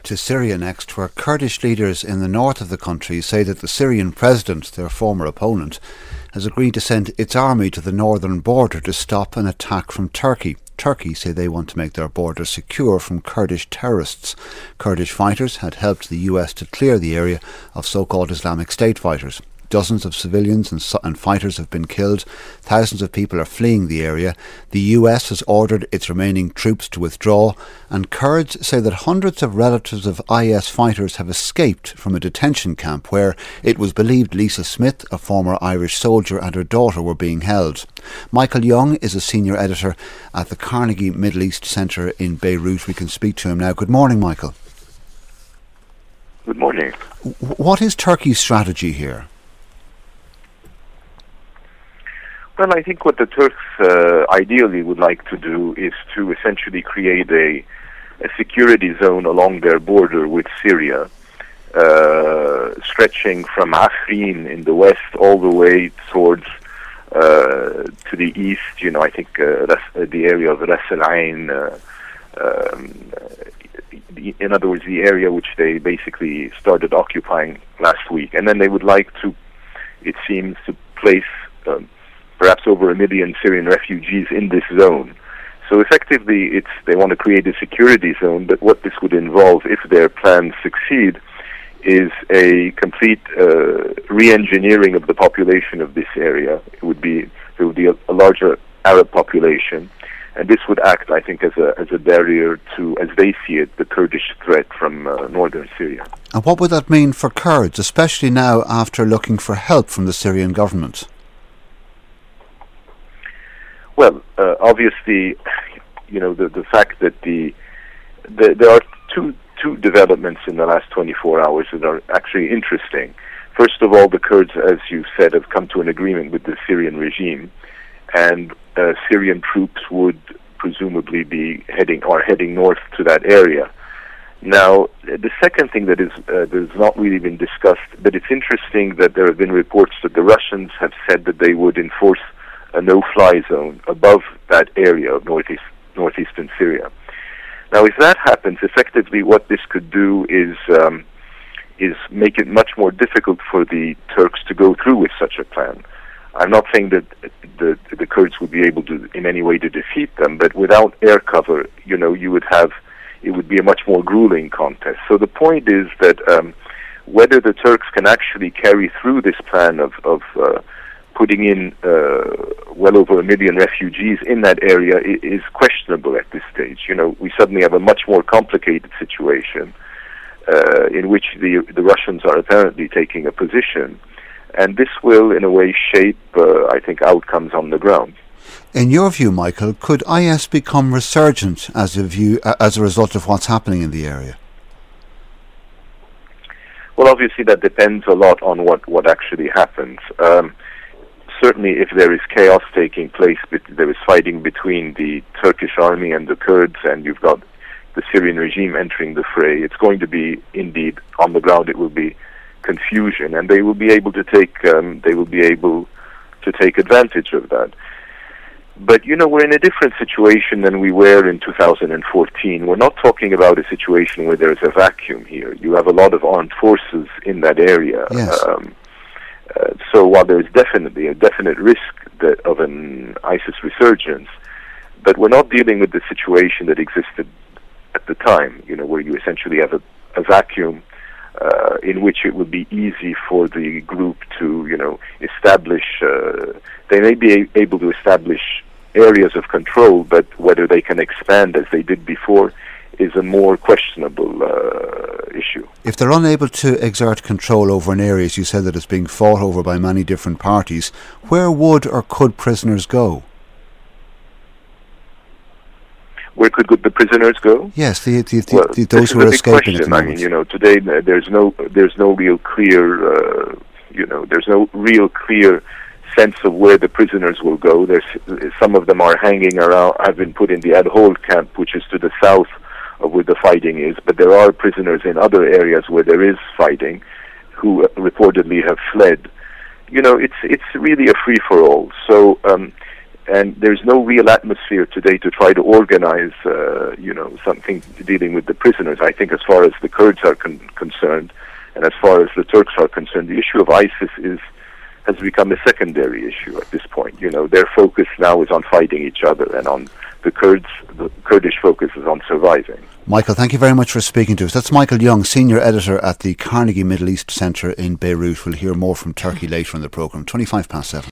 To Syria next, where Kurdish leaders in the north of the country say that the Syrian president, their former opponent, has agreed to send its army to the northern border to stop an attack from Turkey. Turkey say they want to make their border secure from Kurdish terrorists. Kurdish fighters had helped the US to clear the area of so-called Islamic State fighters. Dozens of civilians and fighters have been killed. Thousands of people are fleeing the area. The US has ordered its remaining troops to withdraw, and Kurds say that hundreds of relatives of IS fighters have escaped from a detention camp where it was believed Lisa Smith, a former Irish soldier, and her daughter were being held. Michael Young is a senior editor at the Carnegie Middle East Centre in Beirut. We can speak to him now. Good morning, Michael. Good morning. What is Turkey's strategy here? Well, I think what the Turks ideally would like to do is to essentially create a security zone along their border with Syria, stretching from Afrin in the west all the way towards to the east. I think the area of Ras Al Ain, in other words, the area which they basically started occupying last week. And then they would like to, it seems, to place perhaps over 1 million Syrian refugees in this zone. So effectively, they want to create a security zone, but what this would involve, if their plans succeed, is a complete re-engineering of the population of this area. There would be a larger Arab population, and this would act, I think, as a barrier to, as they see it, the Kurdish threat from northern Syria. And what would that mean for Kurds, especially now after looking for help from the Syrian government? Well, obviously, the fact that there are two developments in the last 24 hours that are actually interesting. First of all, the Kurds, as you said, have come to an agreement with the Syrian regime, and Syrian troops would presumably be heading north to that area. Now, the second thing that has not really been discussed, but it's interesting that there have been reports that the Russians have said that they would enforce a no-fly zone above that area of northeastern Syria. Now, if that happens, effectively what this could do is make it much more difficult for the Turks to go through with such a plan. I'm not saying that the Kurds would be able to, in any way, to defeat them, but without air cover, it would be a much more grueling contest. So the point is that whether the Turks can actually carry through this plan of putting in well over 1 million refugees in that area is questionable at this stage. We suddenly have a much more complicated situation in which the Russians are apparently taking a position, and this will, in a way, shape, I think, outcomes on the ground. In your view, Michael, could IS become resurgent as a result of what's happening in the area? Well, obviously, that depends a lot on what actually happens. Certainly, if there is chaos taking place, there is fighting between the Turkish army and the Kurds, and you've got the Syrian regime entering the fray, it's going to be, indeed, on the ground, it will be confusion, and they will be able to take advantage of that. But we're in a different situation than we were in 2014. We're not talking about a situation where there's a vacuum here. You have a lot of armed forces in that area. Yes. So while there is definitely a definite risk of an ISIS resurgence, but we're not dealing with the situation that existed at the time, where you essentially have a vacuum in which it would be easy for the group to, establish, they may be able to establish areas of control, but whether they can expand as they did before is a more questionable issue. If they're unable to exert control over an area, as you said, that is being fought over by many different parties, where would or could prisoners go? Where could the prisoners go? Yes, those who are escaping at the moment. Today there's no real clear, there's no real clear sense of where the prisoners will go. Some of them are hanging around, have been put in the Al-Hol camp, which is to the south of where the fighting is, but there are prisoners in other areas where there is fighting who reportedly have fled. It's really a free-for-all. So and there's no real atmosphere today to try to organize, something dealing with the prisoners. I think as far as the Kurds are concerned, and as far as the Turks are concerned, the issue of ISIS has become a secondary issue at this point. Their focus now is on fighting each other, and on the Kurdish focus is on surviving. Michael, thank you very much for speaking to us. That's Michael Young, Senior Editor at the Carnegie Middle East Centre in Beirut. We'll hear more from Turkey later in the programme. 7:25.